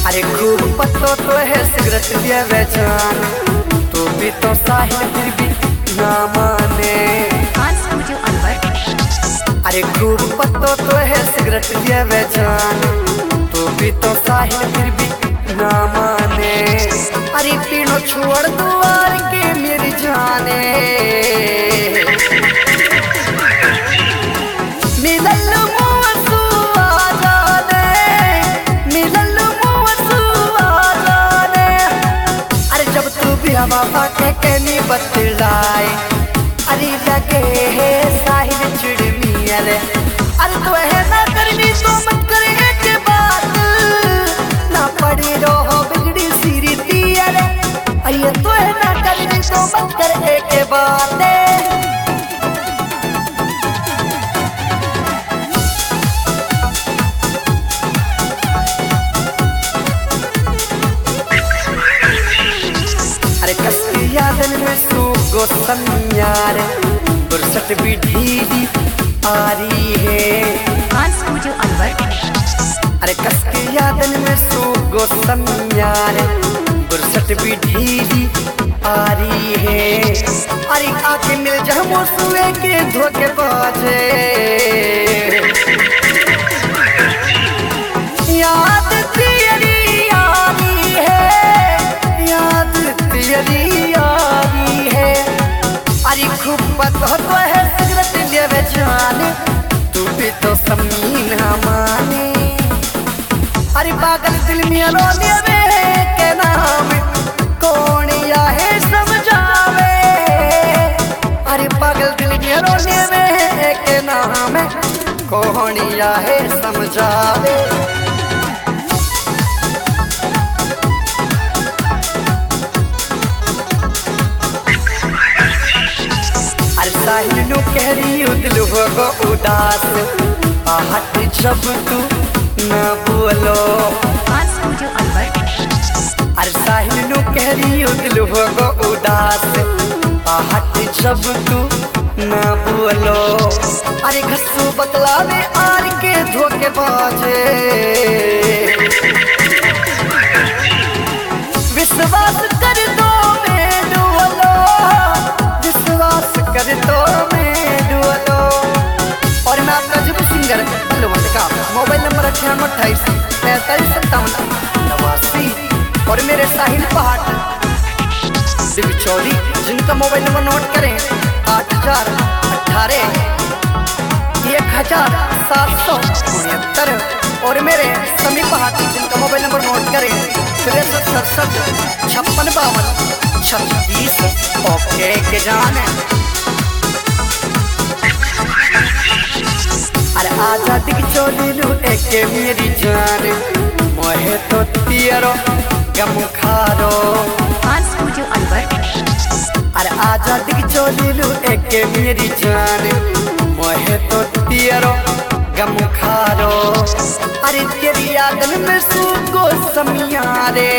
अरे खूब पत्तो तो है सिगरेट दिया बेचान, तू भी तो साहिल फिर भी ना माने। अरे खूब पत्तो तो है सिगरेट दिया बेचान, तू भी तो साहिल फिर भी ना माने। अरे पीनो छोड़ दुआर के मेरी जाने, मिलल मुँह आ जाने, मिलल मुँह आ जाने। अरे जब तू भी हवा के नी बतलाए, अरे लगे है साहिल चिड़मी। अरे तो है ना करनी तो मत करे के बात, ना पड़ी रहो बिगड़ी सी रीति। अरे तो है ना करनी तो मत करे के बात। अरे कसकी यादन में सूगो सन्यारे, बुरसट भी ढीली आ रही है। अरे कसकी यादन में सूगो सन्यारे, बुरसट भी ढीली आ रही है। अरे आके मिल जा मोसुए के धोखे बाजे, याद तेरी आ रही है, याद तेरी आ रही है। अरे खूब पता तो है सिगरेट देवे जाने, तू भी तो समीन माने। अरे पागल दिल में रोने के नाम कौन या है समझावे। अरे पागल दिल में रोने के नाम कौन या है समझावे। साहिल नु कह रही हूँ दिल होगा उदास, आहट जब तू न बोलो। अरे साहिल नु कह रही हूँ दिल होगा उदास, आहट जब तू न बोलो। अरे घसू बतलावे आर के धोखे बाजे, विश्वास कर दो मैं डुअलो, विश्वास कर दो मैं डुअलो। और मैं आपका जब सिंगर का मोबाइल नंबर 9843455789 और मेरे साहिल पहाड़ दिवचौली, जिनका मोबाइल नंबर नोट करें 8088-1769 और मेरे समी पहाड़, जिनका मोबाइल नंबर नोट करें 6367565236। ओके के जाने। अरे आजा दिवचौली लू एक मेरी जान, मोहे तो तियरो गम खारो। अरे आजा दिवचौली लू एक मेरी जान, मोहे तो तियरो गम खारो। अरे तेरी यादन में सूगो समियारे,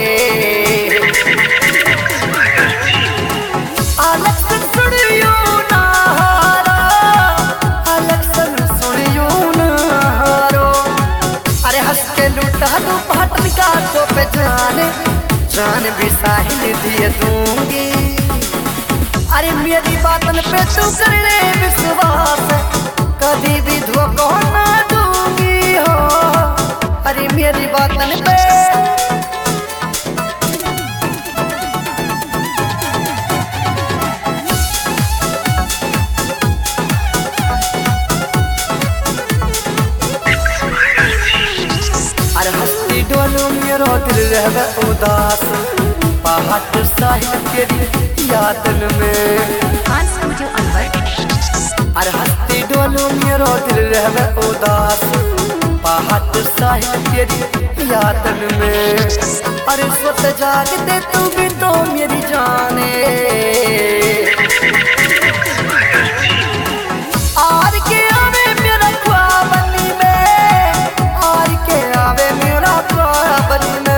अलग सुनियो ना हारो, अलग सुनियो ना हारो। अरे हंस के लूटा दो पाटन का तो पे जाने, जान भी साहिल दिए दूंगी। अरे मेरी बातन पे तू कर ले विश्वास, कभी भी धोखा ना दूंगी हो। अरे मेरी बातन पे अरे हंसती डोलू मेरो दिल रहे उदास, पहाड़ साहिल तेरी यादन में। अरे हंसती डोलू मेरो दिल रहे उदास, पहाड़ साहिल तेरी यादन में। अरे सोच जागते तू भी तो मेरी जाने, आर के आवे मेरा ख्वाबनी में, आर के आवे मेरा ख्वाबनी में।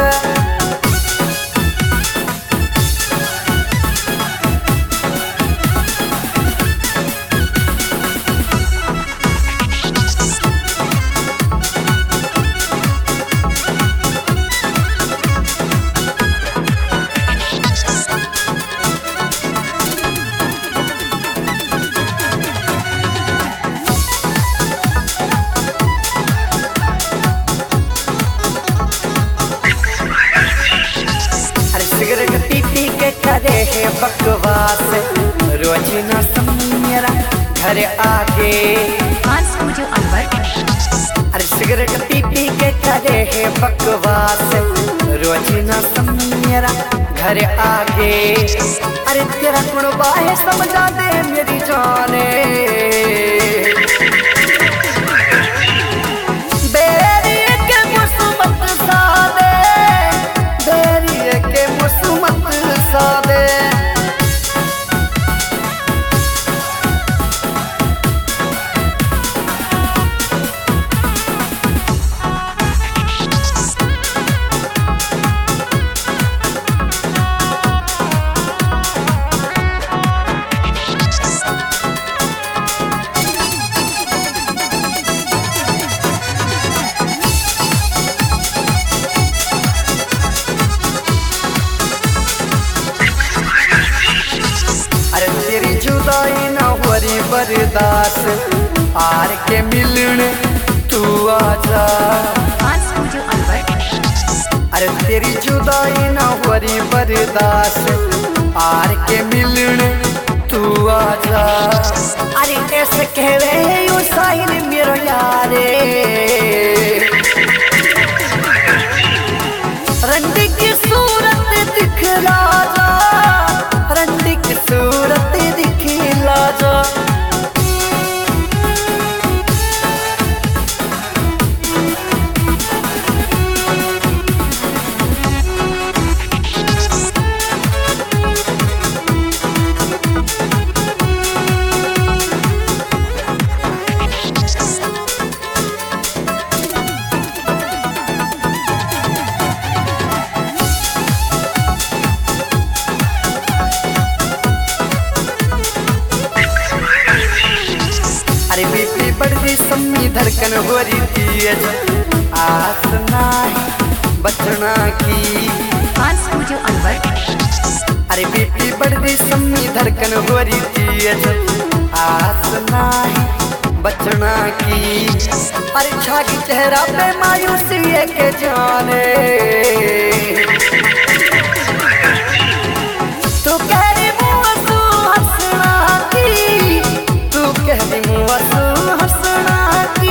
बकवास, रोज न समझ मेरा घर आगे। अरे सिगरेट पी पी के करे है बकवास, रोज न समझ मेरा घर आगे। अरे तेरा कुड़बा है समझा दे मेरी जाने, जुदाई न होरी बर्दास, आर के मिलने तू आजा। अरे तेरी जुदाई न होरी बर्दास, आर के मिलने तू आजा। अरे कैसे कहवे यू साहिल मेरो यारे, रंडी की सूरत दिखला जा, रंडी की सूरत दिखला जा। अरे बीपी बढ़ी सम्मी धड़कन हो रही थी, आस नाही बचना की। अरे बीपी बढ़ी सम्मी धड़कन हो रही थी, आस नाही बचना की। अरे छागी चेहरा पे मायूसी के जाने, तो कह रही मुँह हंसना की, तू कह रही मुँह हंसना की।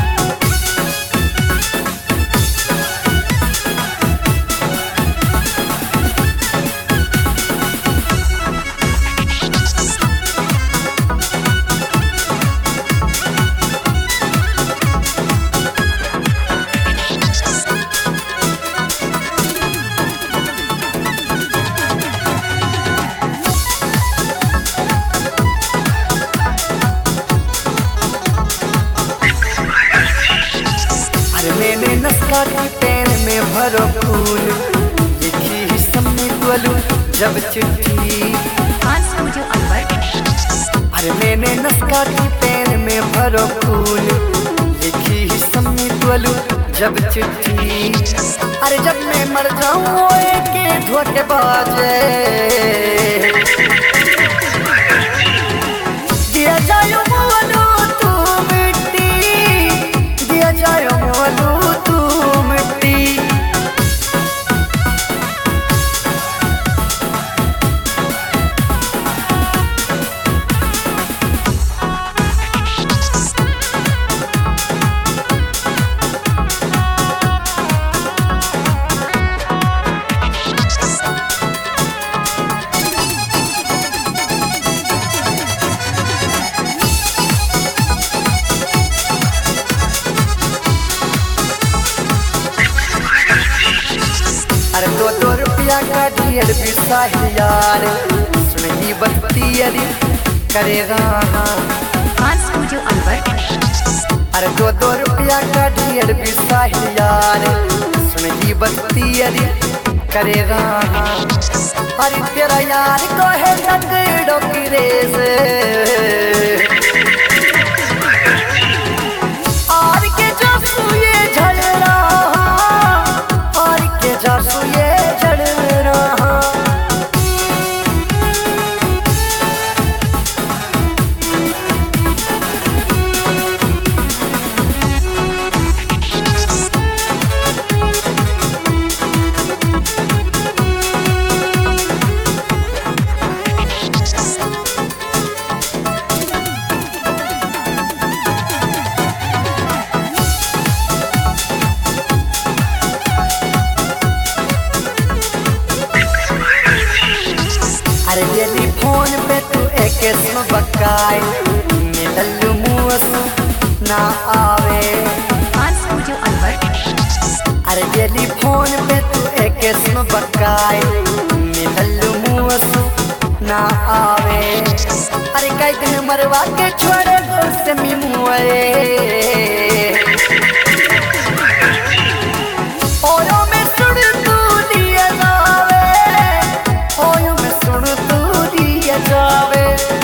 मैंने नस्का की पेन में भरो फूल, लिखी ही सम्मी बोलू जब चिट्ठी। अरे मैंने नस्का की पेन में भरो फूल, लिखी ही सम्मी बोलू जब चिट्ठी। अरे जब मैं मर जाऊं के धोखेबाजे, दिया जायो बोलू तू मिट्टी, दिया जायो बोलू तू मिट्टी। अरे दो रुपया का ढेर बिसा यार, सुनही बत्ती अरे करे रहा। अरे दो रुपया का ढेर बिसा यार, सुनही बत्ती अरे करे रहा। अरे तेरा यार को है लकड़ों की रेस, और के जो सुए झल रहा, और के जो सुए झल रहा। बकाए मिलल मुँह ना आवे। स्टूडियो अनवर। अरे टेलीफोन पे तू एक किस्म बकाए मिलल मुँह ना आवे। अरे कई दिन मरवा के छोड़े से मुए ओयो में सुन तू दिया जावे, ओयो में सुन तू दिया जावे।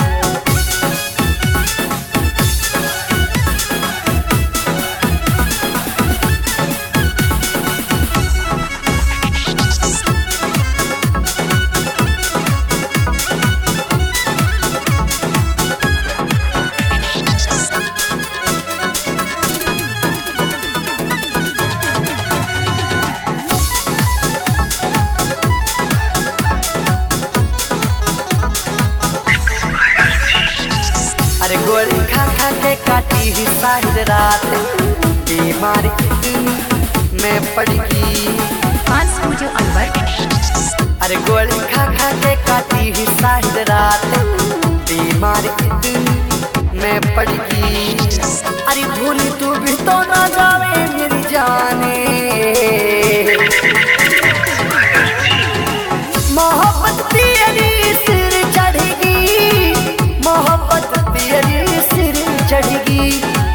अरे गोली खा खा के काटी ही साहिर रात बीमारी में पड़ गई। स्टूडियो अनवर। अरे गोली खा खा के काटी ही साहिर रात बीमारी में पड़ गई। अरे भूली तू भी तो ना जावे मेरी जाने, मोहब्बत तेरी सिर चढ़ेगी, मोहब्बत तेरी सिर चढ़ेगी।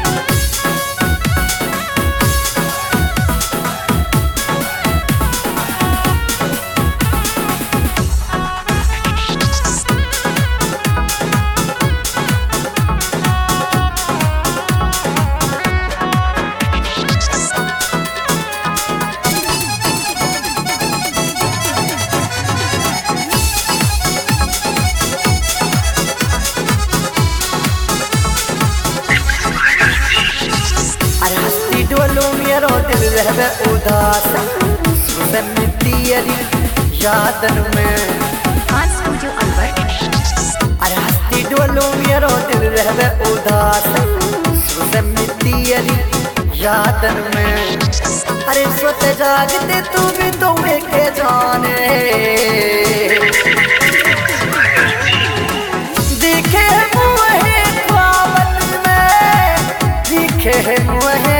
डोलो मेरो दिल रहवे उदास सुन तेरी यादन में। स्टूडियो अनवर। अरे हस्ती डोलो मेरो दिल रहवे उदास सुन तेरी यादन में। अरे सोते जागते तू भी तो के जाने, दिखे मुँह ख्वाबन में, दिखे मुँह